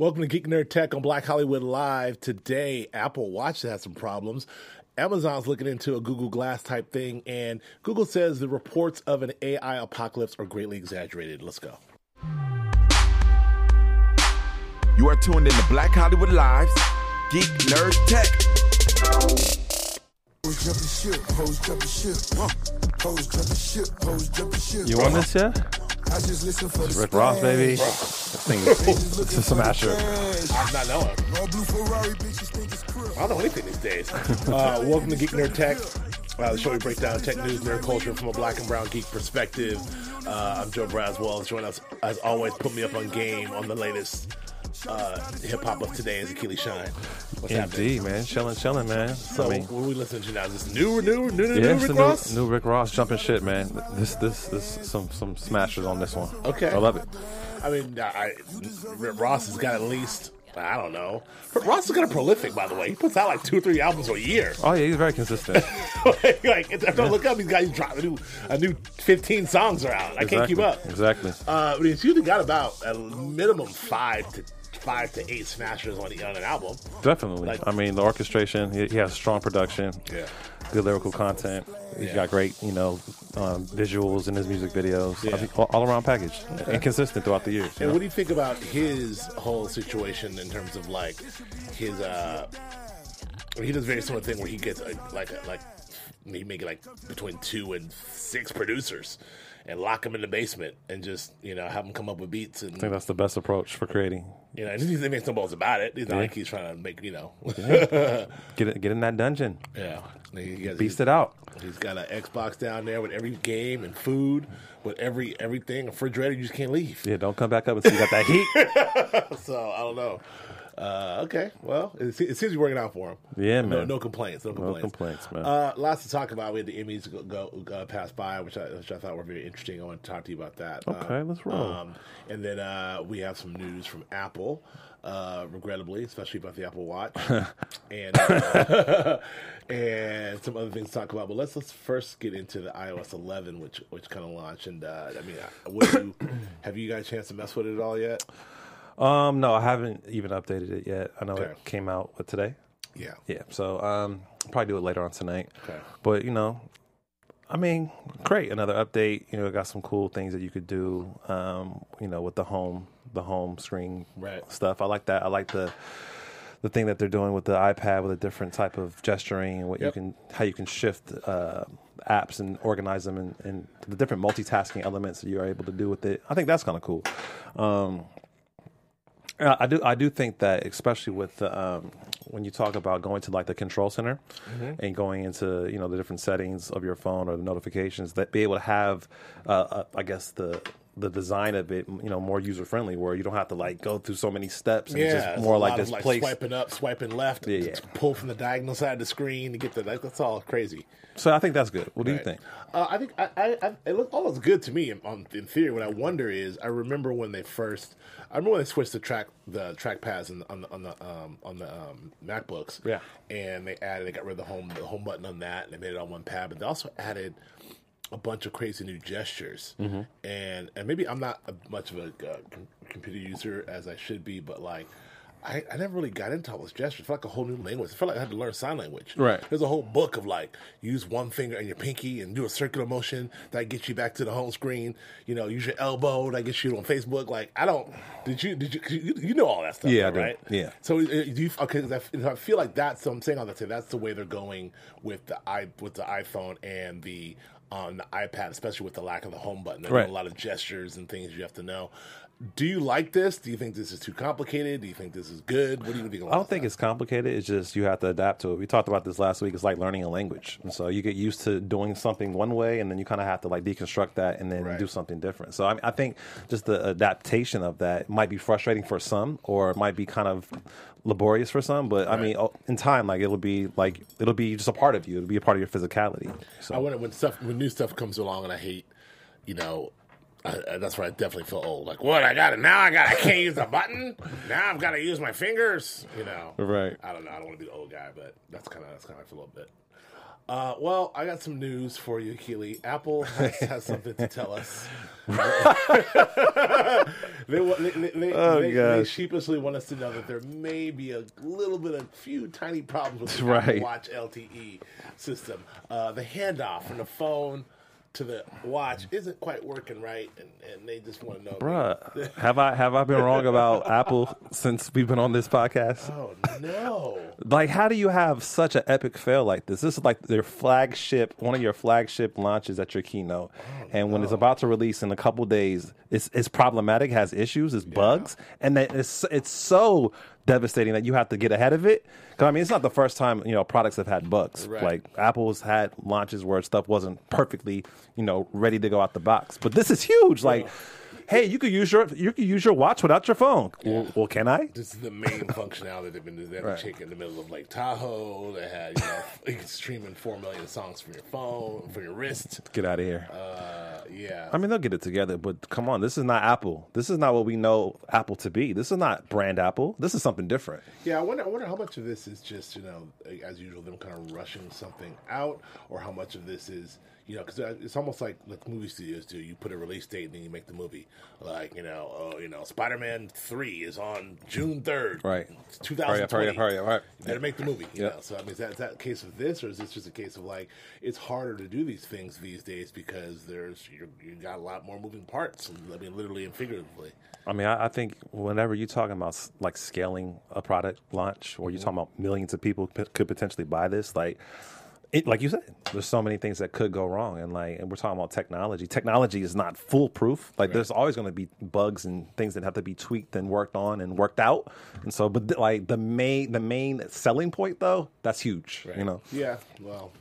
Welcome to Geek Nerd Tech on Black Hollywood Live. Today, Apple Watch has some problems. Amazon's looking into a Google Glass type thing, and Google says the reports of an AI apocalypse are greatly exaggerated. Let's go. You are tuned in to Black Hollywood Live's Geek Nerd Tech. You want this yet? It's Rick Ross, baby. This thing is a smasher. I'm not knowing. I don't know anything these days. Welcome to Geek Nerd Tech, the show we break down tech news, nerd culture from a black and brown geek perspective. I'm Joe Braswell. Join us, as always, put me up on game on the latest hip-hop of today is Achilles Shine. What's happening? Indeed, man. Chilling, man. So, what are we listening to now? Is this new Rick Ross? New Rick Ross jumping shit, man. This some smashers on this one. Okay. I love it. I mean, Rick Ross has got at least, I don't know. Ross is kind of prolific, by the way. He puts out like 2 or 3 albums a year. Oh, yeah, he's very consistent. Don't look up, these guys dropping a new 15 songs are out. I can't keep up. Exactly. He's usually got about a minimum 5 to 8 smashers on an album. Definitely. I mean, the orchestration, he has strong production. Yeah. Good lyrical content. He's got great, visuals in his music videos. Yeah. I think all around package and consistent throughout the years. And what do you think about his whole situation in terms of like his? He does a very similar thing where he gets he make it like between 2 and 6 producers and lock them in the basement and just have them come up with beats. And I think that's the best approach for creating. And he makes no balls about it. It's not like he's trying to make Get in that dungeon. Yeah. Beast it out. He's got an Xbox down there with every game and food, with everything, a refrigerator. You just can't leave. Yeah, don't come back up until you got that heat. So, I don't know. Okay, well, it seems to be working out for him. Yeah, man. No complaints. No complaints, man. Lots to talk about. We had the Emmys go pass by, which I thought were very interesting. I want to talk to you about that. Okay, let's roll. And then we have some news from Apple, regrettably, especially about the Apple Watch, and and some other things to talk about. But let's first get into the iOS 11, which kind of launched. And have you got a chance to mess with it at all yet? No, I haven't even updated it yet. I know it came out today. Yeah. Yeah. So probably do it later on tonight. Okay. But great. Another update. Got some cool things that you could do. With the home screen stuff. I like that. I like the thing that they're doing with the iPad with a different type of gesturing and how you can shift apps and organize them and the different multitasking elements that you're able to do with it. I think that's kind of cool. I do think that, especially with when you talk about going to like the control center and going into the different settings of your phone or the notifications, that be able to have I guess the design of it more user friendly, where you don't have to like go through so many steps. And it's just more like this place swiping up, swiping left, pull from the diagonal side of the screen to get that's all crazy. So I think that's good. What do you think? I think it looks almost good to me in theory. What I wonder is, I remember when they switched the trackpads on the MacBooks. Yeah, and they got rid of the home button on that, and they made it on one pad. But they also added a bunch of crazy new gestures, and maybe I'm not much of a computer user as I should be, but like. I never really got into all those gestures. It felt like a whole new language. I felt like I had to learn sign language. Right. There's a whole book of like, use one finger and your pinky and do a circular motion that gets you back to the home screen. Use your elbow that gets you on Facebook. Like, did you know all that stuff? Yeah, though, right? Yeah. So I feel like that's, so I'm saying all that, that's the way they're going with the iPhone and the iPad, especially with the lack of the home button. There's a lot of gestures and things you have to know. Do you like this? Do you think this is too complicated? Do you think this is good? What do you think? I don't think it's complicated. It's just you have to adapt to it. We talked about this last week. It's like learning a language. And so you get used to doing something one way, and then you kind of have to like deconstruct that and then do something different. So I think just the adaptation of that might be frustrating for some, or it might be kind of laborious for some. But I mean, in time, it'll be just a part of you. It'll be a part of your physicality. So I wonder when new stuff comes along, and I hate, that's where I definitely feel old. Like, what? I can't use the button. Now I've got to use my fingers. Right. I don't know. I don't want to be the old guy, but that's kind of how I feel a little bit. Well, I got some news for you, Keely. Apple has something to tell us. They sheepishly want us to know that there may be a few tiny problems with the Apple Watch LTE system. The handoff from the phone to the watch isn't quite working right, and they just want to know. Bruh, have I been wrong about Apple since we've been on this podcast? Oh no! Like, how do you have such an epic fail like this? This is like one of your flagship launches at your keynote, and when it's about to release in a couple days, it's problematic, has issues, it's bugs, and that it's so devastating that you have to get ahead of it. Because I mean, it's not the first time products have had bugs. Right. Like Apple's had launches where stuff wasn't perfectly ready to go out the box, but this is huge. Like, hey, you could use your watch without your phone. Yeah. Well, can I? This is the main functionality they've been doing. They had a chick in the middle of Lake Tahoe. They had you can streaming 4 million songs from your phone, from your wrist. Get out of here. Yeah. I mean, they'll get it together, but come on, this is not Apple. This is not what we know Apple to be. This is not brand Apple. This is something different. Yeah, I wonder how much of this is just as usual, them kind of rushing something out, or how much of this is. Because it's almost like movie studios do. You put a release date and then you make the movie. Like, Spider-Man 3 is on June 3rd. Right. 2020. Hurry up. You better make the movie. Yep. So, I mean, is that a case of this, or is this just a case of, like, it's harder to do these things these days because you got a lot more moving parts, I mean, literally and figuratively. I mean, I think whenever you're talking about, like, scaling a product launch, or you're talking about millions of people could potentially buy this, like you said, there's so many things that could go wrong, and we're talking about technology. Technology is not foolproof. Like, there's always going to be bugs and things that have to be tweaked and worked on and worked out. And so, but like the main selling point though, that's huge. Right. Yeah. Well,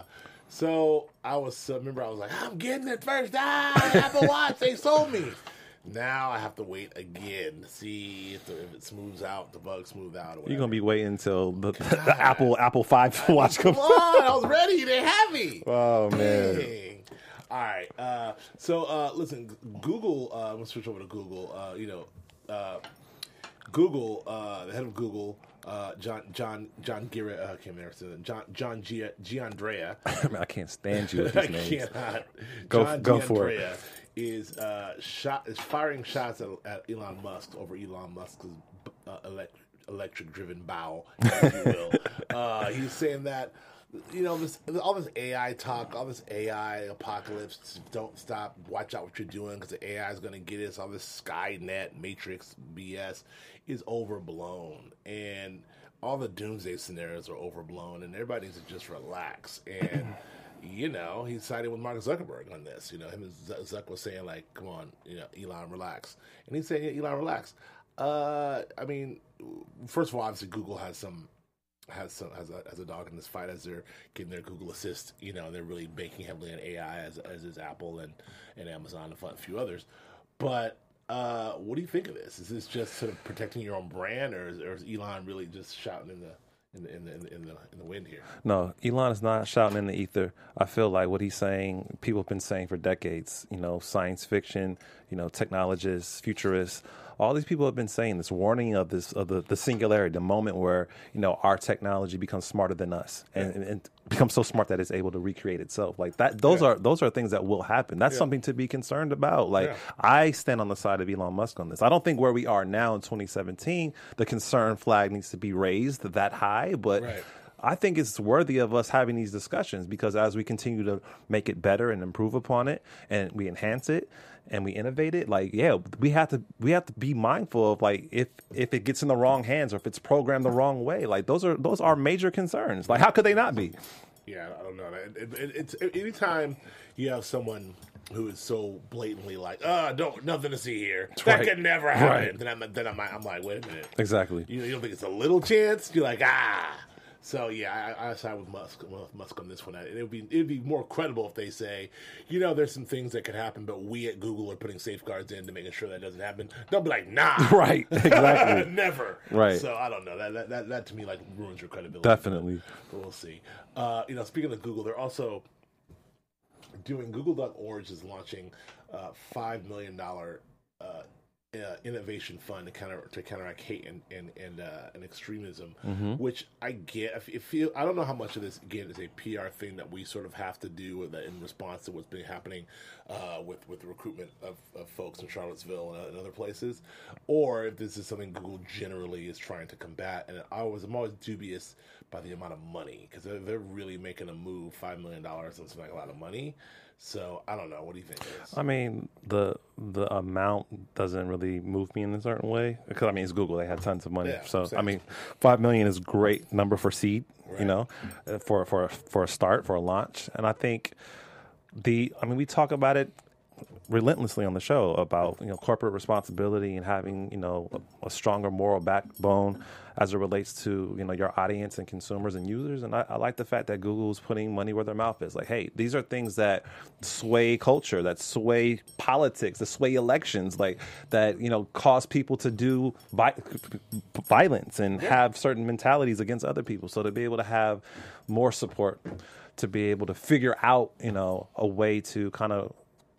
so I was like, I'm getting it first. Apple Watch, they sold me. Now I have to wait again to see if it smooths out, the bugs smooth out. Or whatever. You're gonna be waiting until the Apple 5 watch comes. Come on, I was ready. They have me. Oh man. Dang. All right. So listen, Google. I'm gonna switch over to Google. Google, the head of Google, John Giandrea. I can't stand you with these names. I cannot. Go for it. Is firing shots at Elon Musk over Elon Musk's electric-driven bowel, if you will. He's saying that all this AI talk, all this AI apocalypse, don't stop. Watch out what you're doing because the AI is going to get us. All this Skynet, Matrix BS is overblown, and all the doomsday scenarios are overblown, and everybody needs to just relax. And he sided with Mark Zuckerberg on this. Him and Zuck was saying, like, come on, Elon, relax. And he's saying, yeah, Elon, relax. I mean, first of all, obviously Google has a dog in this fight as they're getting their Google Assist, and they're really banking heavily on AI as is Apple and Amazon and a few others. But what do you think of this? Is this just sort of protecting your own brand, or is Elon really just shouting in the wind here? No, Elon is not shouting in the ether. I feel like what he's saying, people have been saying for decades. Science fiction, technologists, futurists. All these people have been saying this, warning of the singularity, the moment where our technology becomes smarter than us and becomes so smart that it's able to recreate itself. Like that, those are things that will happen. That's something to be concerned about. Like I stand on the side of Elon Musk on this. I don't think where we are now in 2017, the concern flag needs to be raised that high, but. Right. I think it's worthy of us having these discussions because as we continue to make it better and improve upon it and we enhance it and we innovate it, we have to be mindful of if it gets in the wrong hands or if it's programmed the wrong way. Like those are major concerns. Like how could they not be? Yeah, I don't know. It's anytime you have someone who is so blatantly like, nothing to see here. That could never happen. Right. Then I'm like, wait a minute. Exactly. You don't think it's a little chance? You're like, So yeah, I side with Musk on this one. It'd be more credible if they say, there's some things that could happen, but we at Google are putting safeguards into making sure that doesn't happen. They'll be like, nah, right, exactly, never, right. So I don't know. That to me ruins your credibility. Definitely, but we'll see. Speaking of Google, they're also doing Google.org is launching $5 million innovation fund to counteract hate and extremism, which I get. I don't know how much of this again is a PR thing that we sort of have to do in response to what's been happening with the recruitment of folks in Charlottesville and other places, or if this is something Google generally is trying to combat. And I'm always dubious by the amount of money, because they're really making a move. $5 million doesn't seem like a lot of money. So I don't know. What do you think it is? I mean, the amount doesn't really move me in a certain way, because I mean it's Google. They have tons of money. Yeah, so I mean, $5 million is a great number for seed. Right. You know, for a start, for a launch. And I think we talk about it relentlessly on the show about corporate responsibility and having a stronger moral backbone as it relates to your audience and consumers and users. And I like the fact that Google is putting money where their mouth is. Like, hey, these are things that sway culture, that sway politics, that sway elections, like that cause people to do violence and have certain mentalities against other people. So to be able to have more support, to be able to figure out a way to kind of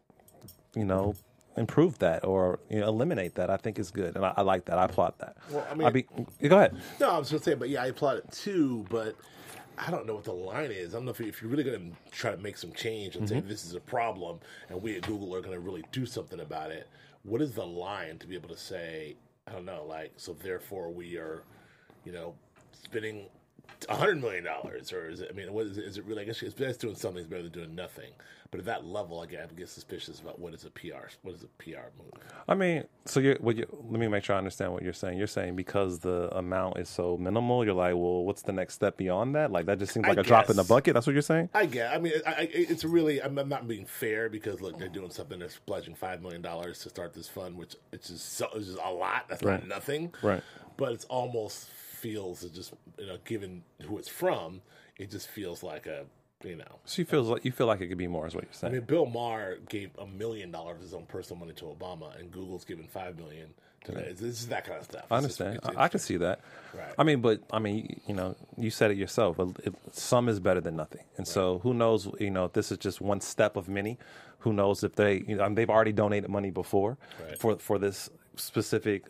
improve that or eliminate that, I think is good, and I like that. I applaud that. Well, I mean, go ahead. No, I was going to say, but yeah, I applaud it too. But I don't know what the line is. I don't know if you're really going to try to make some change and say this is a problem, and we at Google are going to really do something about it. What is the line to be able to say? I don't know. Like, so therefore we are, spending $100 million, or is it? I mean, what is it? Is it really? I guess it's best doing something is better than doing nothing. But at that level, I get suspicious about what is a PR move. I mean, so let me make sure I understand what you're saying. You're saying because the amount is so minimal, you're like, well, what's the next step beyond that? Like that just seems like a drop in the bucket. That's what you're saying. I get. I mean, it's really. I'm not being fair because look, they're doing something. They're pledging $5 million to start this fund, which it's just a lot. That's not nothing. Right. But it's almost feels just given who it's from, it just feels like a. So you feel like it could be more, is what you're saying. I mean, Bill Maher gave $1 million of his own personal money to Obama, and Google's given $5 million to that. This is that kind of stuff. I understand. I can see that. Right. I mean, you said it yourself. Some is better than nothing, and so who knows? If this is just one step of many. Who knows if they've already donated money before for this specific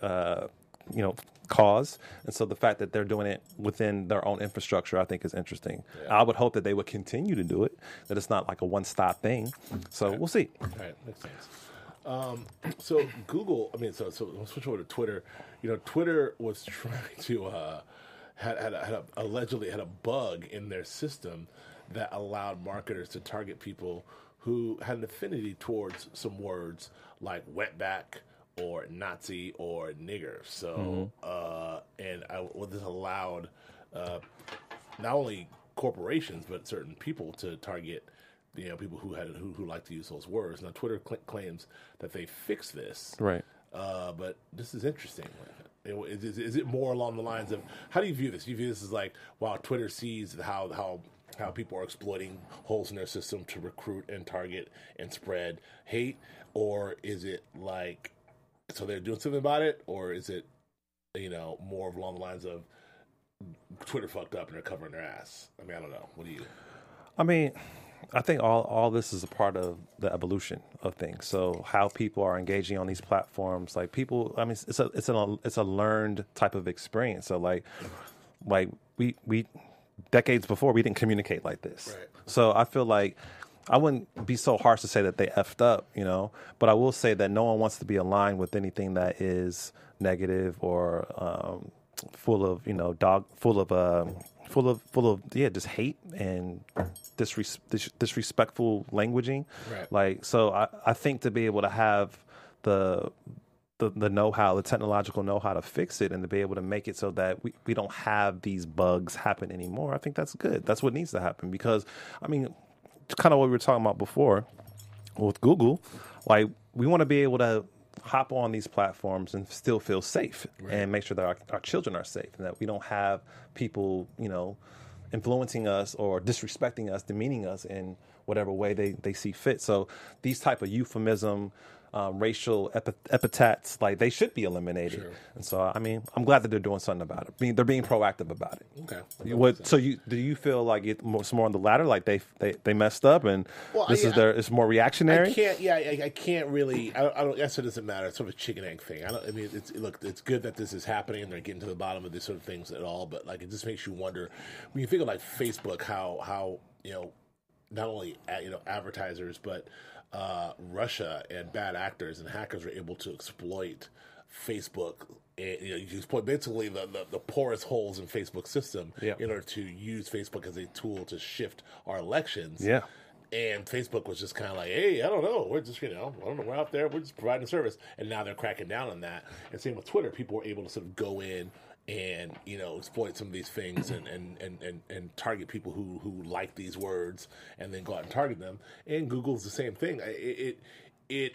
cause, and so the fact that they're doing it within their own infrastructure, I think, is interesting. I would hope that they would continue to do it, that it's not like a one-stop thing. So we'll see. Right, makes sense. So Google, so we'll switch over to Twitter. Twitter was trying to allegedly had a bug in their system that allowed marketers to target people who had an affinity towards some words like wetback or Nazi or nigger. So, what this allowed not only corporations but certain people to target, people who like to use those words. Now, Twitter claims that they fixed this, right? But this is interesting. Is it more along the lines of how do you view this? Do you view this as like, wow, Twitter sees how people are exploiting holes in their system to recruit and target and spread hate, or is it like? So they're doing something about it, or is it, more along the lines of Twitter fucked up and they're covering their ass? I mean, I don't know. What do you? I mean, I think all this is a part of the evolution of things. So how people are engaging on these platforms, like people, I mean, it's a learned type of experience. So like we decades before we didn't communicate like this. Right. So I feel like. I wouldn't be so harsh to say that they effed up, but I will say that no one wants to be aligned with anything that is negative or full of just hate and disrespectful languaging. Right. Like, so I think to be able to have the know-how, the technological know-how to fix it and to be able to make it so that we don't have these bugs happen anymore, I think that's good. That's what needs to happen because, I mean, kind of what we were talking about before with Google, like we want to be able to hop on these platforms and still feel safe and make sure that our children are safe and that we don't have people, influencing us or disrespecting us, demeaning us in whatever way they see fit. So these type of euphemism, racial epithets, like they should be eliminated. Sure. And so, I mean, I'm glad that they're doing something about it. I mean, they're being proactive about it. Okay. So do you feel like it's more on the latter, like they messed up and it's more reactionary? I can't really. I don't. Guess it doesn't matter. It's sort of a chicken egg thing. I mean, it's good that this is happening and they're getting to the bottom of these sort of things at all. But like, it just makes you wonder when you think of like Facebook, how not only advertisers but Russia and bad actors and hackers are able to exploit Facebook. And, you exploit basically the porous holes in Facebook's system in order to use Facebook as a tool to shift our elections. Yeah. And Facebook was just kind of like, hey, I don't know. We're just, I don't know. We're out there. We're just providing a service. And now they're cracking down on that. And same with Twitter. People were able to sort of go in and, exploit some of these things and target people who like these words and then go out and target them. And Google's the same thing. It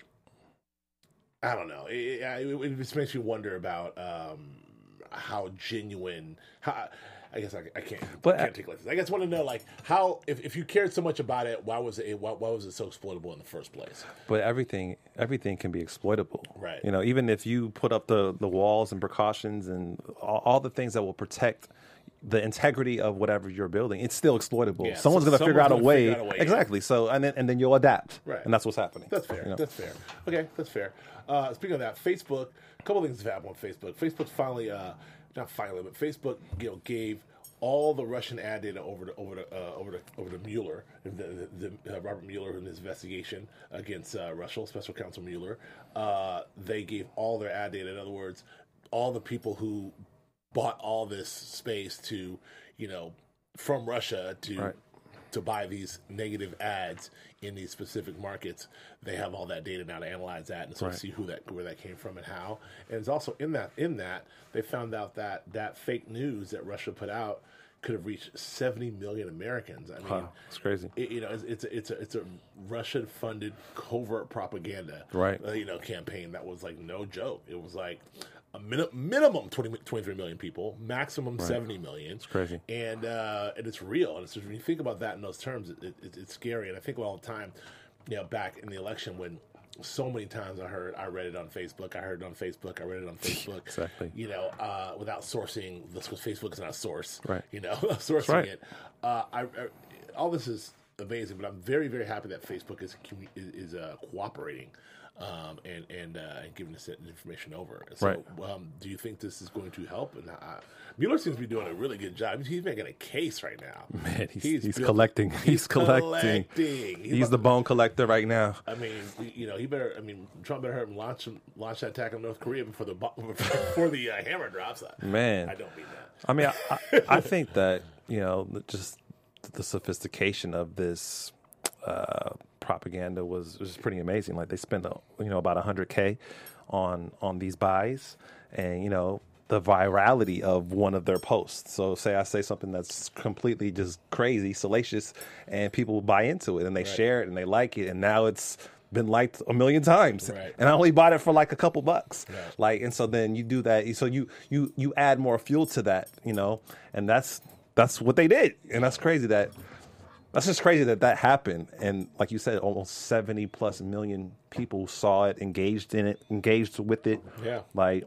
I don't know. It just makes you wonder about how genuine. I guess I can't take like this. I guess want to know like how if you cared so much about it, why was it so exploitable in the first place? But everything can be exploitable, right? Even if you put up the walls and precautions and all the things that will protect the integrity of whatever you're building, it's still exploitable. Yeah, someone's going to figure out a way. Exactly. Yeah. So and then you'll adapt, right? And that's what's happening. That's fair. That's fair. Okay, that's fair. Speaking of that, Facebook. A couple of things have happened on Facebook. Facebook finally. Not finally, but Facebook, gave all the Russian ad data over to Mueller, Robert Mueller in his investigation against Russia, Special Counsel Mueller. They gave all their ad data. In other words, all the people who bought all this space to, from Russia to buy these negative ads in these specific markets, they have all that data now to analyze that and sort of see where that came from and how. And it's also in that they found out that fake news that Russia put out could have reached 70 million Americans. I mean, it's crazy. It's a Russian funded covert propaganda campaign that was like no joke. It was like a minimum 23 million people, maximum 70 million. It's crazy. And it's real. And when you think about that in those terms, it's scary. And I think all the time, back in the election when so many times I read it on Facebook. I heard it on Facebook. I read it on Facebook. Exactly. Without sourcing this, because Facebook is not a source. Right. Sourcing it. All this is amazing, but I'm very, very happy that Facebook is cooperating. And giving this information over. So, do you think this is going to help? And Mueller seems to be doing a really good job. He's making a case right now. Man, he's collecting. He's collecting. He's the bone collector right now. I mean, he better. I mean, Trump better hurt him launch that attack on North Korea before the hammer drops. Man, I don't mean that. I mean, I think that just the sophistication of this. Propaganda was pretty amazing. Like they spent about $100K on these buys, and the virality of one of their posts. So say I say something that's completely just crazy, salacious, and people buy into it and they share it and they like it, and now it's been liked 1 million times, and I only bought it for like a couple bucks. And so then you do that. So you add more fuel to that, and that's what they did, and that's crazy that. That's just crazy that happened. And like you said, almost 70 plus million people saw it, engaged with it. Yeah. Like,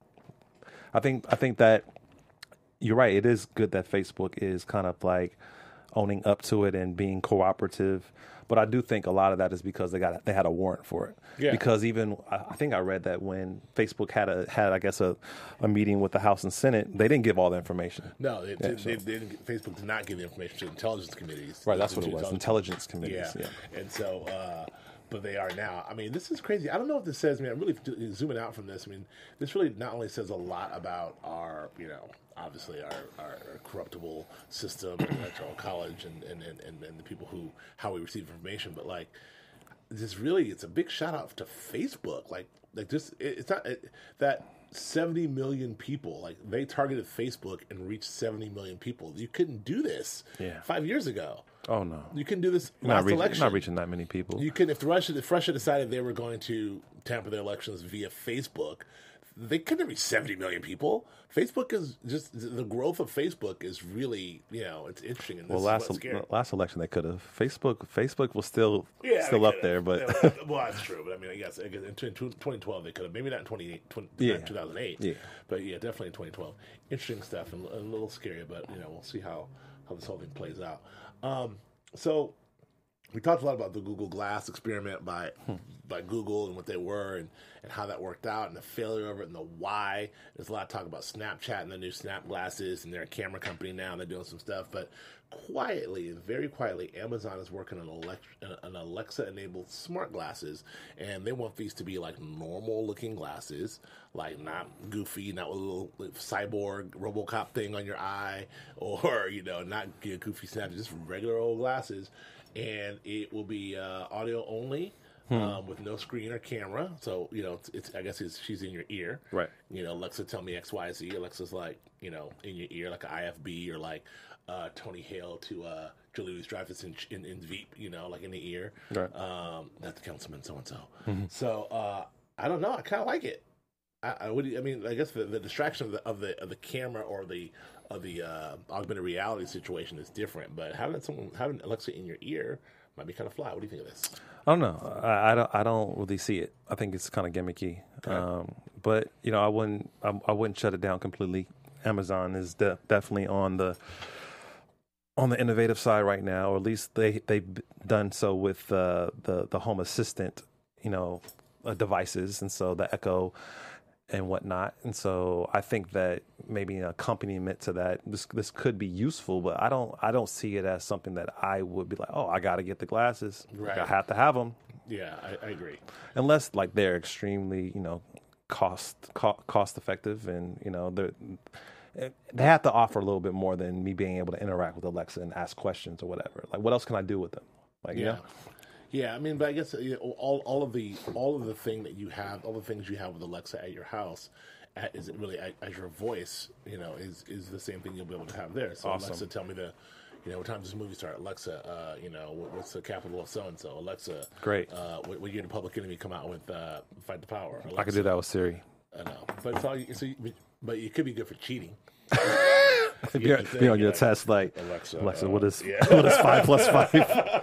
I think that you're right. It is good that Facebook is kind of like owning up to it and being cooperative. But I do think a lot of that is because they had a warrant for it. Yeah. Because even I think I read that when Facebook had I guess a meeting with the House and Senate, they didn't give all the information. No, Facebook did not give the information to intelligence committees. Right, that's what it was. Intelligence committees. Yeah. And so, but they are now. I mean, this is crazy. I don't know what this says. I mean, I'm really zooming out from this. I mean, this really not only says a lot about our, obviously our corruptible system and electoral college and the people how we receive information, but like it's a big shout out to Facebook. Like this, it's not that 70 million people, like they targeted Facebook and reached 70 million people. You couldn't do this 5 years ago. Oh no, you couldn't do this last election. Not reaching that many people. You could if Russia decided they were going to tamper their elections via Facebook. they couldn't reach 70 million people. Facebook is just the growth of Facebook is really, it's interesting. And last election they could have. Facebook was still up there, but well, that's true. But I mean, I guess in 2012 they could have. Maybe not in 2008. Yeah. But yeah, definitely in 2012. Interesting stuff and a little scary, but we'll see how this whole thing plays out. So we talked a lot about the Google Glass experiment by Google and what they were and how that worked out and the failure of it and the why. There's a lot of talk about Snapchat and the new Snap glasses, and they're a camera company now and they're doing some stuff. But very quietly, Amazon is working on an Alexa-enabled smart glasses, and they want these to be like normal-looking glasses, like not goofy, not with a little cyborg RoboCop thing on your eye, or not goofy Snap, just regular old glasses. And it will be audio only, with no screen or camera. So it's I guess she's in your ear, right? Alexa, tell me X, Y, Z. Alexa's like in your ear, like an IFB, or like Tony Hale to Julia Louis-Dreyfus in Veep, like in the ear. Right. That's Councilman so and so. So I don't know. I kind of like it. I guess the distraction of the camera or the augmented reality situation is different, but having Alexa in your ear might be kind of fly. What do you think of this? I don't know. I don't really see it. I think it's kind of gimmicky. Okay. But I wouldn't shut it down completely. Amazon is definitely on the innovative side right now, or at least they've done so with the Home Assistant, devices, and so the Echo and whatnot. And so I think that maybe an accompaniment to that, this could be useful, but I don't see it as something that I would be like, oh, I got to get the glasses. Right. I have to have them. Yeah, I agree. Unless like they're extremely, cost effective, and they have to offer a little bit more than me being able to interact with Alexa and ask questions or whatever. Like, what else can I do with them? Like, Yeah, I mean, but I guess all of the thing that you have, all the things you have with Alexa at your house, is it really as your voice, is the same thing you'll be able to have there. So awesome. Alexa, tell me what time does this movie start? Alexa, what's the capital of so and so? Alexa, great. What year did Public Enemy come out with Fight the Power? Alexa, I could do that with Siri. I know, but it's all. But it could be good for cheating. Be on your test, like Alexa, what is 5 plus 5?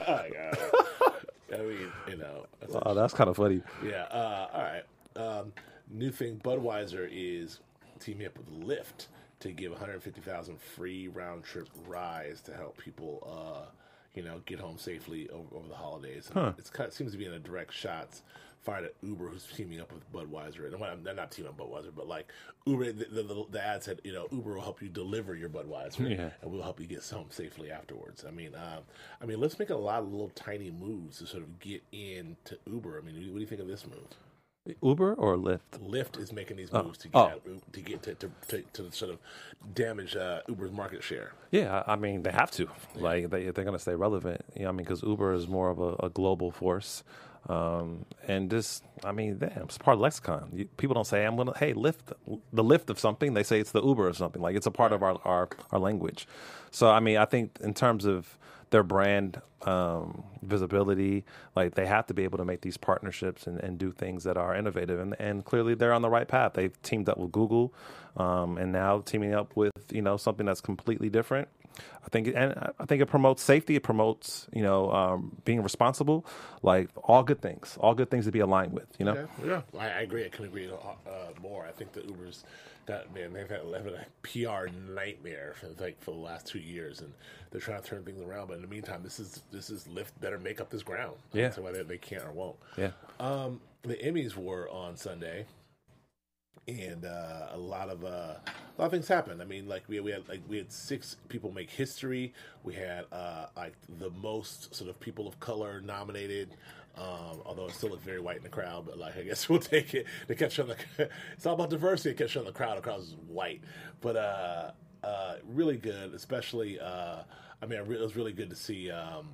I mean, that's kind of funny. Yeah. All right. New thing: Budweiser is teaming up with Lyft to give 150,000 free round trip rides to help people, get home safely over the holidays. It seems to be in a direct shots fired at Uber, who's teaming up with Budweiser. And they're not teaming up with Budweiser, but like Uber, the ad said, Uber will help you deliver your Budweiser, and we'll help you get home safely afterwards. I mean, let's make a lot of little tiny moves to sort of get into Uber. I mean, what do you think of this move? Uber or Lyft? Lyft is making these moves to get to sort of damage Uber's market share. Yeah, I mean they have to. Yeah. Like they're going to stay relevant. Because Uber is more of a global force. And just, it's part of lexicon. People don't say, Lyft, the Lyft of something. They say it's the Uber of something. Like, it's a part of our language. So, I think in terms of their brand visibility, like, they have to be able to make these partnerships and do things that are innovative. And clearly they're on the right path. They've teamed up with Google, and now teaming up with, something that's completely different. I think it promotes safety. It promotes, being responsible, like all good things to be aligned with, Yeah, I agree. I couldn't agree more. I think that Uber's they've had a PR nightmare for the last 2 years, and they're trying to turn things around. But in the meantime, this is Lyft better make up this ground. Yeah. So whether they can or won't. Yeah. The Emmys were on Sunday. And a lot of things happened. I mean, like we had 6 people make history. We had the most sort of people of color nominated. Although it still looked very white in the crowd, but I guess we'll take it. They kept showing it's all about diversity. It kept showing the crowd. The crowd was white, but really good. Especially, it was really good to see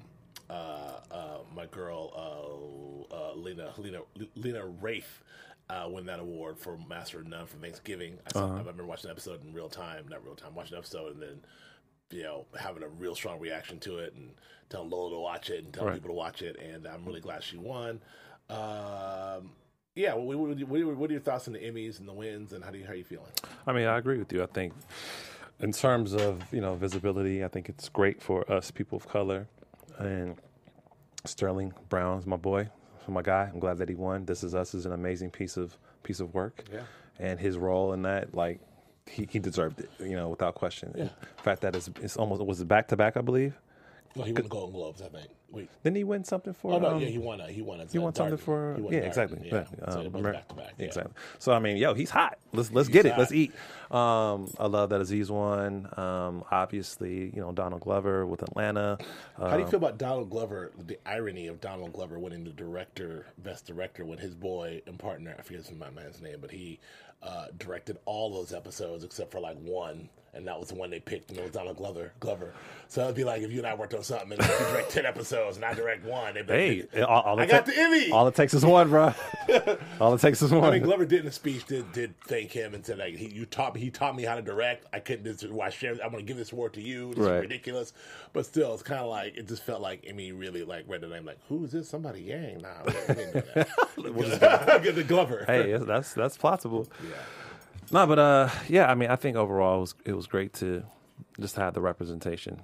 my girl Lena Wraith. Win that award for Master of None for Thanksgiving. I remember watching the episode in watching the episode and then, having a real strong reaction to it and telling Lola to watch it and telling people to watch it. And I'm really glad she won. Yeah, what are your thoughts on the Emmys and the wins, and how are you feeling? I mean, I agree with you. I think in terms of visibility, I think it's great for us people of color, and Sterling Brown's my boy, my guy. I'm glad that he won. This Is Us is an amazing piece of work, and his role in that, like, he deserved it, without question. Yeah. The fact that it's almost, was it back to back, I believe. No, he won the Golden Globes, I think. Wait, didn't he win something for? Oh no, he won. He won something for. Yeah, exactly. Yeah, so it was back to back. Exactly. So I mean, he's hot. Let's get it. Let's eat. I love that Aziz won. Obviously, Donald Glover with Atlanta. How do you feel about Donald Glover? The irony of Donald Glover winning the best director, when his boy and partner, I forget my man's name, but he directed all those episodes except for like one. And that was the one they picked, and it was Donald Glover. So it'd be like if you and I worked on something, and you direct 10 episodes, and I direct one. They'd be like, hey, I got the Emmy. All it takes is one, bro. All it takes is one. I mean, Glover did in a speech did thank him and said, like, he taught me how to direct. I couldn't. This is why I'm going to give this award to you. This is ridiculous, but still, it's kind of like it just felt like Emmy really like read the name, like, who is this? Somebody Yang? Nah, we didn't do that. Get the Glover. Hey, that's plausible. Yeah. No, but I mean, I think overall it was great to just have the representation.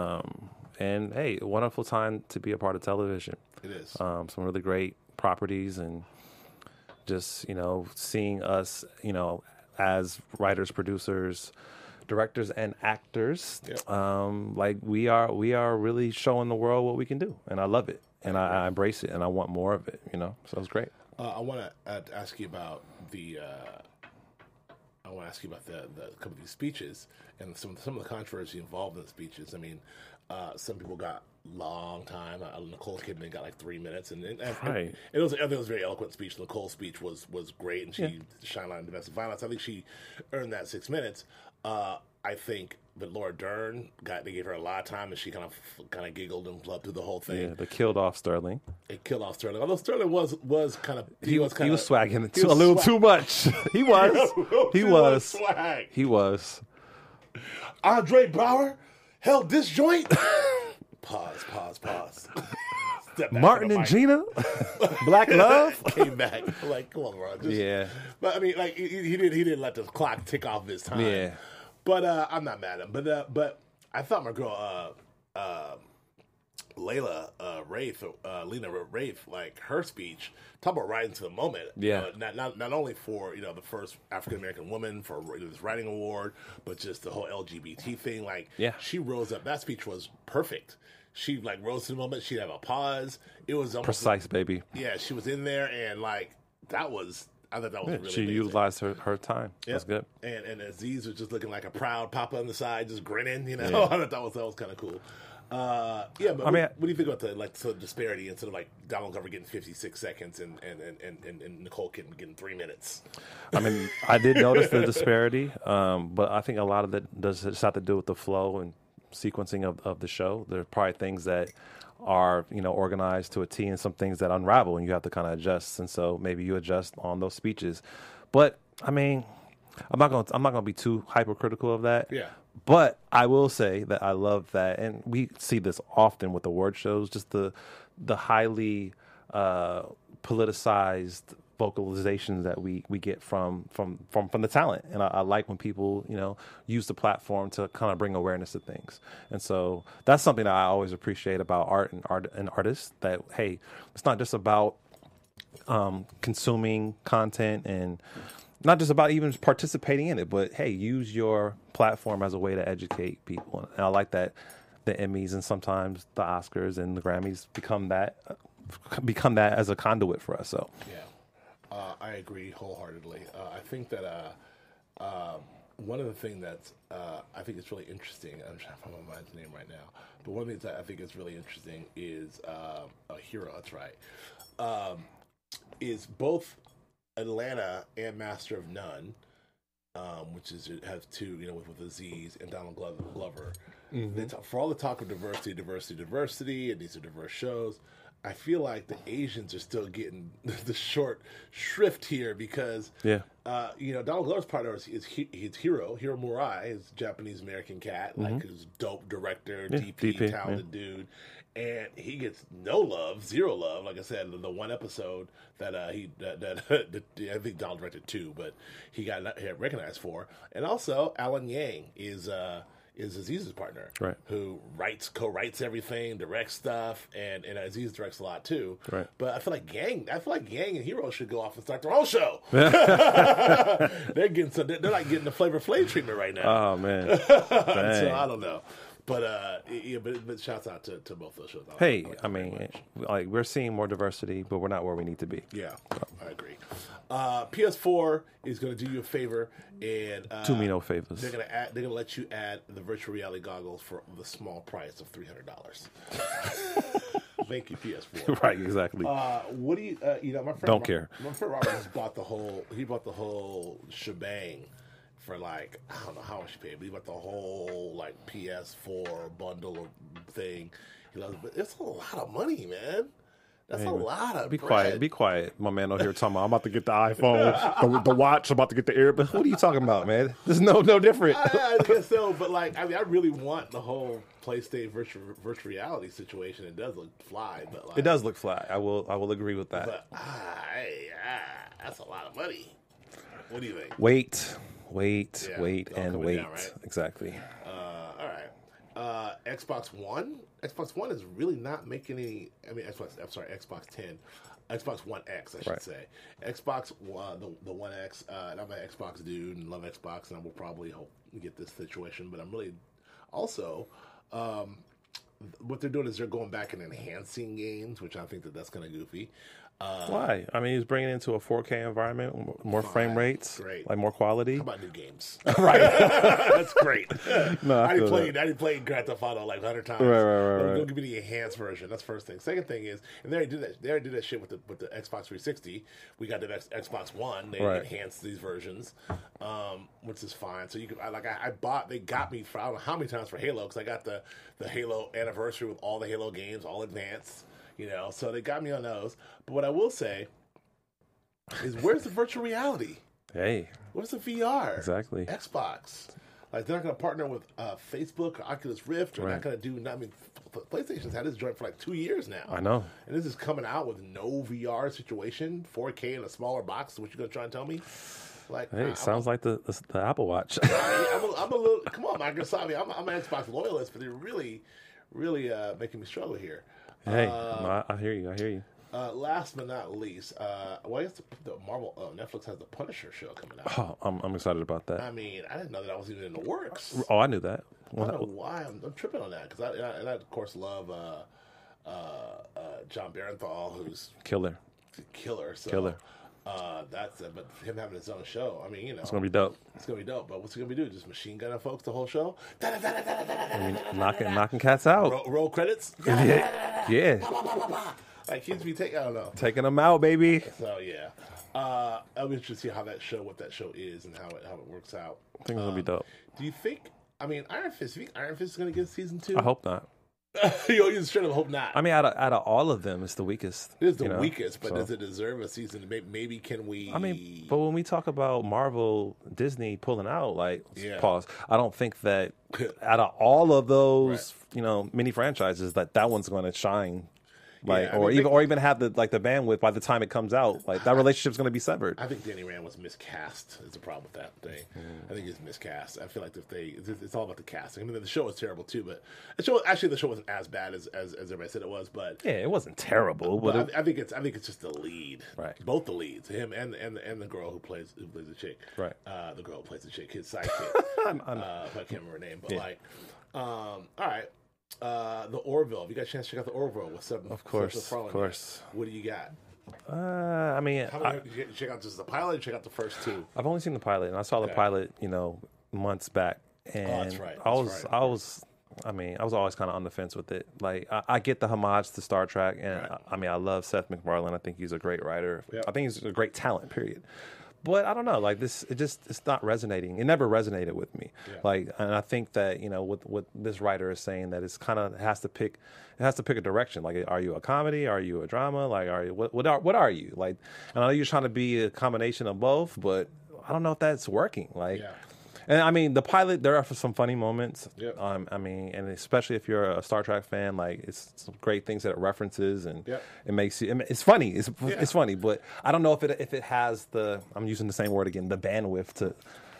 And hey, wonderful time to be a part of television. It is. Some really great properties, and just seeing us as writers, producers, directors, and actors. Yep. Like we are really showing the world what we can do, and I love it, and I embrace it, and I want more of it. So it's great. I want to ask you about the. I want to ask you about the couple of these speeches and some of the controversy involved in the speeches. I mean, some people got long time. Nicole Kidman got like 3 minutes, and it was a very eloquent speech. Nicole's speech was great, and she shined on domestic violence. I think she earned that 6 minutes. I think, but Laura Dern they gave her a lot of time, and she kind of giggled and flubbed through the whole thing. Yeah, they killed off Sterling. It killed off Sterling. Although Sterling was kind of he was swagging a little too much. He was. Swag. He was. Andre Braugher held this joint. Pause. Martin and Gina, Black Love came back. Like, come on, bro. But I mean, like he didn't let the clock tick off his time. Yeah. But I'm not mad at him. But I thought my girl Lena Wraith, like her speech, talk about writing to the moment. Yeah. Not only for the first African American woman for this writing award, but just the whole LGBT thing. Like, she rose up. That speech was perfect. She like rose to the moment. She'd have a pause. It was almost precise, baby. Yeah, she was in there, and like that was. I thought that was really she amazing. Utilized her time. Yep. That's good. And Aziz was just looking like a proud papa on the side, just grinning. I thought that was kind of cool. But what do you think about the disparity instead of like Donald Glover getting 56 seconds and Nicole Kidman getting 3 minutes? I mean, I did notice the disparity, but I think a lot of that does just have to do with the flow and sequencing of the show. There are probably things that are organized to a T, and some things that unravel, and you have to kind of adjust. And so maybe you adjust on those speeches. But I mean, I'm not gonna be too hypercritical of that. Yeah. But I will say that I love that, and we see this often with award shows, just the highly politicized vocalizations that we get from the talent. And I like when people use the platform to kind of bring awareness to things. And so that's something that I always appreciate about art and artists, that hey, it's not just about consuming content and not just about even participating in it, but hey, use your platform as a way to educate people. And I like that the Emmys and sometimes the Oscars and the Grammys become that as a conduit for us. So yeah. I agree wholeheartedly. I think that one of the things that I think is really interesting, I'm trying to find my mind's name right now, but one of the things that I think is really interesting is Hero, that's right, is both Atlanta and Master of None, which has two, with Aziz and Donald Glover. Mm-hmm. For all the talk of diversity, and these are diverse shows, I feel like the Asians are still getting the short shrift here because, Donald Glover's partner is Hiro Murai, his Japanese American cat, like his dope director, DP, talented dude, and he gets no love, zero love. Like I said, the one episode that I think Donald directed 2, but he got recognized for, and also Alan Yang is Aziz's partner, who co-writes everything, directs stuff, and Aziz directs a lot too. Right. But I feel like Yang and Hiro should go off and start their own show. They're like getting the Flavor Flav treatment right now. Oh man, so I don't know. But but shouts out to both those shows. I mean, like we're seeing more diversity, but we're not where we need to be. Yeah, I agree. PS4 is going to do you a favor, and do me no favors. They're going to let you add the virtual reality goggles for the small price of $300. Thank you, PS4. Right, exactly. What do you? My friend don't care. My friend Robert just bought the whole shebang. For like, I don't know how much he paid, but he bought the whole like PS4 bundle thing. He loves it, but it's a lot of money, man. That's a lot of bread. Be quiet. My man over here talking about I'm about to get the iPhone, the watch, I'm about to get the earbud. What are you talking about, man? This is no different. I guess so, but like, I mean, I really want the whole PlayStation virtual reality situation. It does look fly, but like, it does look fly. I will agree with that. But that's a lot of money. What do you think? Wait, Yeah, wait. Down, right? Exactly. All right. Xbox One. Xbox One is really not making any. I mean, Xbox 10. Xbox One X, I should say. Xbox One, the One X. And I'm an Xbox dude and love Xbox, and I will probably hope to get this situation. But I'm really also. What they're doing is they're going back and enhancing games, which I think that's kind of goofy. Why? I mean, he's bringing it into a 4K environment, more frame rates, like more quality. How about new games? Right. That's great. No, I already played Grand Theft Auto like 100 times. Right. Don't give me the enhanced version. That's the first thing. Second thing is, and they already did that. They already did that shit with the Xbox 360. We got the Xbox One. They enhanced these versions, which is fine. So you can I bought. They got me for I don't know how many times for Halo because I got the Halo anniversary with all the Halo games, all advanced. So they got me on those. But what I will say is, where's the virtual reality? Hey. Where's the VR? Exactly. Xbox. Like, they're not going to partner with Facebook or Oculus Rift. Or not going to do... I mean, PlayStation's had this joint for like 2 years now. I know. And this is coming out with no VR situation, 4K in a smaller box. What you going to try and tell me? Like, hey, sounds like the Apple Watch. I'm a little... Come on, Microsoft. I'm an Xbox loyalist, but they're really making me struggle here. Hey, I hear you. Last but not least, I guess the Marvel Netflix has the Punisher show coming out. Oh, I'm excited about that. I mean, I didn't know that was even in the works. Oh, I knew that. I don't know why I'm tripping on that because I of course love John Barenthal, who's killer. So, killer. That's it. But him having his own show, I mean, it's gonna be dope. It's gonna be dope. But what's he gonna be doing? Just machine gunning folks the whole show? Knocking cats out. Roll credits. Yeah. Like he's be taking. I don't know. Taking them out, baby. So yeah. I'll be interested to see what that show is and how it works out. I think it's gonna be dope. Do you think? I mean, Iron Fist. Do you think Iron Fist is gonna get season 2? I hope not. You straight up hope not. I mean, out of all of them, it's the weakest. It is the weakest, but does it deserve a season? Maybe can we? I mean, but when we talk about Marvel, Disney pulling out, pause. I don't think that out of all of those, mini franchises, that one's going to shine. Or even have the bandwidth by the time it comes out. Like that relationship's going to be severed. I think Danny Rand was miscast. Is the problem with that thing. I think he's miscast. I feel like it's all about the casting. I mean, the show was terrible too, but the show wasn't as bad as everybody said it was. But yeah, it wasn't terrible. But I think it's just the lead. Right. Both the leads, him and the girl who plays the chick. Right. The girl who plays the chick, his sidekick. I can't remember her name, but all right. The Orville. If you got a chance to check out the Orville, what's up? Of course. What do you got? I mean, did you check out just the pilot? Or check out the first 2. I've only seen the pilot, and I saw the pilot, months back. And that's right. I was always kind of on the fence with it. Like, I get the homage to Star Trek, and I love Seth MacFarlane. I think he's a great writer. Yep. I think he's a great talent. Period. But I don't know, like this, it's not resonating. It never resonated with me. Yeah. Like, and I think that, you know, what this writer is saying, that it's kind of has to pick a direction. Like, are you a comedy? Are you a drama? Like, are you what are you? Like, and I know you're trying to be a combination of both, but I don't know if that's working. Like. Yeah. And I mean, the pilot, there are some funny moments. Yep. I mean, and especially if you're a Star Trek fan, like, it's some great things that it references, and it makes you. It's funny. It's funny, but I don't know if it has the. I'm using the same word again. The bandwidth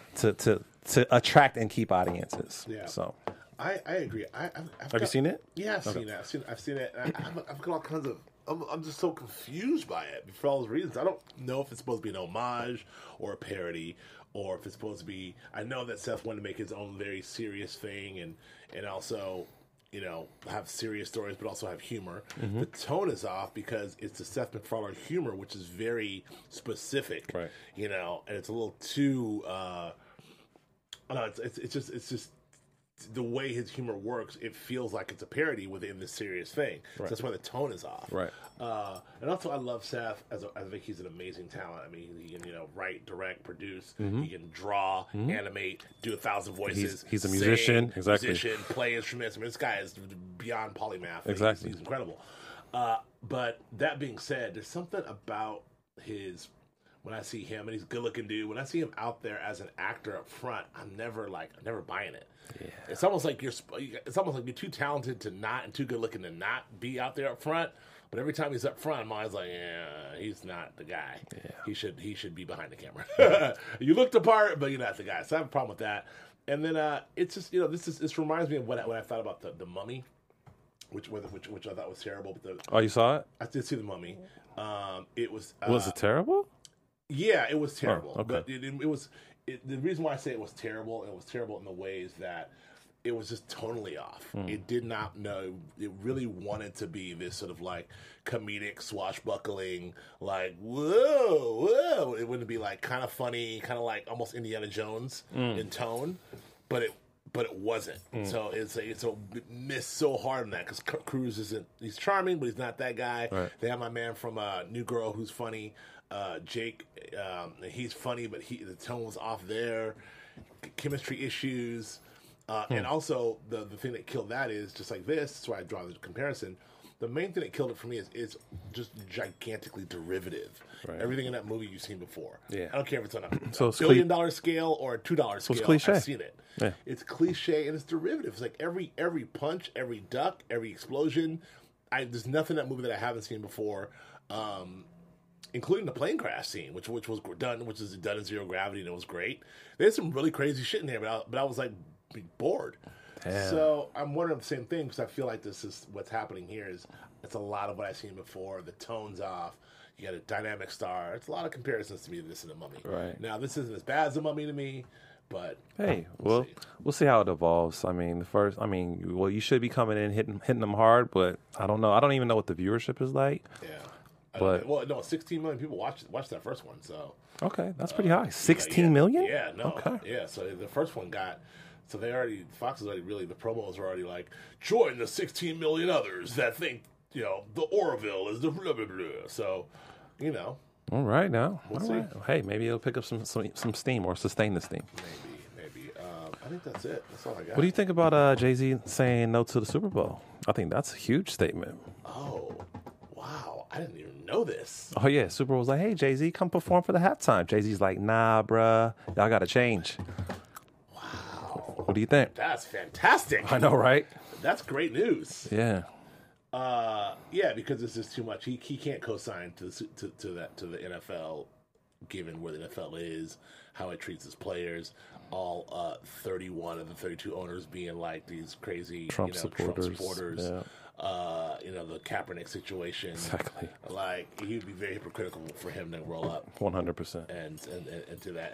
to attract and keep audiences. Yeah. So. I agree. Have you seen it? Yeah, I've seen it. I've seen it. I've got all kinds of. I'm just so confused by it for all those reasons. I don't know if it's supposed to be an homage or a parody, or if it's supposed to be. I know that Seth wanted to make his own very serious thing, and also, you know, have serious stories, but also have humor. Mm-hmm. The tone is off because it's the Seth MacFarlane humor, which is very specific, right? You know, and it's a little too. I don't know. It's just. The way his humor works, it feels like it's a parody within this serious thing. Right. So that's why the tone is off. Right. And also, I love Seth. I think he's an amazing talent. I mean, he can, you know, write, direct, produce. Mm-hmm. He can draw, animate, do 1,000 voices. He's a musician. Sing, musician, play instruments. I mean, this guy is beyond polymath. Exactly. He's incredible. But that being said, there's something about his. When I see him, and he's a good-looking dude, when I see him out there as an actor up front, I'm never buying it. Yeah. It's almost like you're too talented to not, and too good-looking to not be out there up front. But every time he's up front, I'm always like, yeah, he's not the guy. Yeah. He should be behind the camera. You look the part, but you're not the guy. So I have a problem with that. And then it's just, you know, this reminds me of what I thought about the Mummy, which I thought was terrible. But you saw it? I did see the Mummy. It was. Was it terrible? Yeah, it was terrible. Oh, okay. But it was the reason why I say it was terrible in the ways that it was just tonally off. It did not know. It really wanted to be this sort of like comedic, swashbuckling, like whoa. It wouldn't be like kind of funny, kind of like almost Indiana Jones in tone, but it wasn't. So it missed so hard on that because Cruise he's charming, but he's not that guy. Right. They have my man from New Girl who's funny. Jake, he's funny, but the tone was off there. Chemistry issues, and also the thing that killed that is just like this. That's why I draw the comparison. The main thing that killed it for me is just gigantically derivative. Right. Everything in that movie you've seen before. Yeah, I don't care if it's on a $1 billion scale or a $2 scale. It's cliche. I've seen it. Yeah. It's cliche and it's derivative. It's like every punch, every duck, every explosion. There's nothing in that movie that I haven't seen before. Including the plane crash scene, which is done in zero gravity, and it was great. There's some really crazy shit in there, but I was like bored. Damn. So I'm wondering the same thing because I feel like this is what's happening here. It's a lot of what I've seen before. The tone's off. You got a dynamic star. It's a lot of comparisons to me to this and the Mummy. Right now, this isn't as bad as the Mummy to me, but hey, we'll see how it evolves. I mean, you should be coming in hitting them hard, but I don't know. I don't even know what the viewership is like. Yeah. But 16 million people watched that first one. So okay, that's pretty high. 16 million? Yeah, no, okay. Yeah. So the first one got. So Fox is already really, the promos are already like, join the 16 million others that think, you know, the Orville is the blah blah blah. So, you know. All right, now. We'll see. Right. Hey, maybe it'll pick up some steam or sustain the steam. Maybe. I think that's it. That's all I got. What do you think about Jay-Z saying no to the Super Bowl? I think that's a huge statement. Oh, wow. I didn't even know this. Oh, yeah. Super Bowl's like, hey, Jay-Z, come perform for the halftime. Jay-Z's like, nah, bruh. Y'all got to change. Wow. What do you think? That's fantastic. I know, right? That's great news. Yeah. Yeah, because this is too much. He can't co-sign to the NFL, given where the NFL is, how it treats its players. All 31 of the 32 owners being like these crazy Trump supporters. Yeah. The Kaepernick situation. Exactly. Like, he'd be very hypocritical for him to roll up 100%. And to that,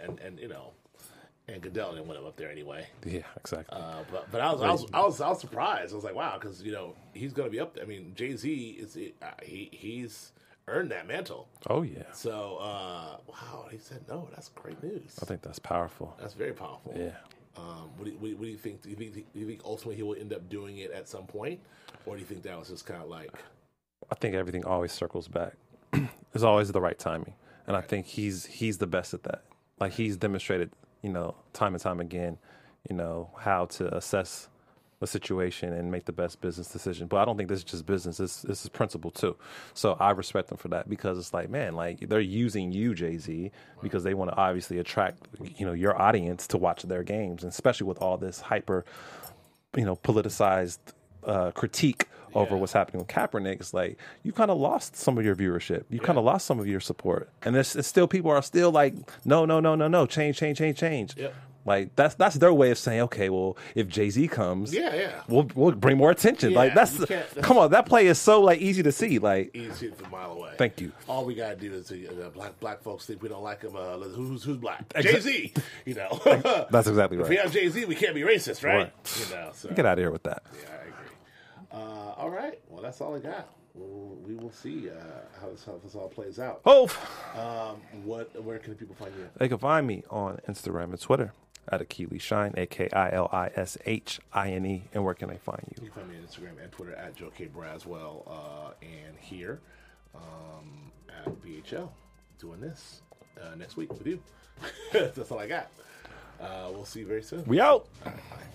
and Goodell didn't want him up there anyway. Yeah, exactly. But I was surprised. I was like, wow, because he's going to be up there. I mean, Jay-Z he's earned that mantle. Oh yeah. So wow, he said no. That's great news. I think that's powerful. That's very powerful. Yeah. What do you think? Do you think ultimately he will end up doing it at some point, or do you think that was just kind of like? I think everything always circles back. It's always the right timing. And I think he's the best at that. Like, he's demonstrated, time and time again, how to assess a situation and make the best business decision. But I don't think this is just business. This is principle too. So I respect them for that, because it's like, man, like, they're using you, Jay-Z, because they want to obviously attract, your audience to watch their games, and especially with all this hyper, politicized critique over what's happening with Kaepernick. It's like, you kind of lost some of your viewership. You kind of lost some of your support. And it's still, people are still like, no, change. Yep. Like, that's their way of saying, okay, well, if Jay-Z comes, we'll bring more attention. Yeah, like, that's come on, that play is so like easy to see, like easy from a mile away. Thank you. All we gotta do is black folks think we don't like him. Who's black? Jay-Z. That's exactly right. If we have Jay-Z, we can't be racist, right? So get out of here with that. Yeah, I agree. All right, well, that's all I got. We will see how this all plays out. Where can people find you? They can find me on Instagram and Twitter at Akili Shine, AKILISHINE. And where can they find you? You can find me on Instagram and Twitter at Joe K. Braswell, and here at BHL, doing this next week with you. That's all I got. We'll see you very soon. We out. All right, bye.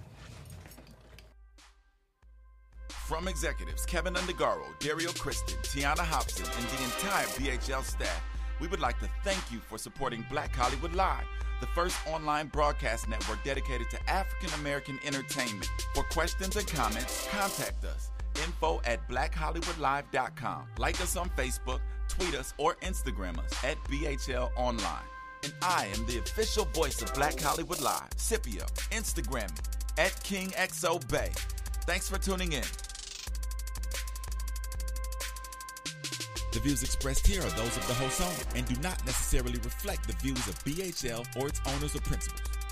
From executives Kevin Undergaro, Dario Kristen, Tiana Hobson, and the entire BHL staff, we would like to thank you for supporting Black Hollywood Live, the first online broadcast network dedicated to African-American entertainment. For questions and comments, contact us. info@blackhollywoodlive.com. Like us on Facebook, tweet us, or Instagram us at BHL Online. And I am the official voice of Black Hollywood Live, Scipio, Instagram me at KingXOBay. Thanks for tuning in. The views expressed here are those of the host only and do not necessarily reflect the views of BHL or its owners or principals.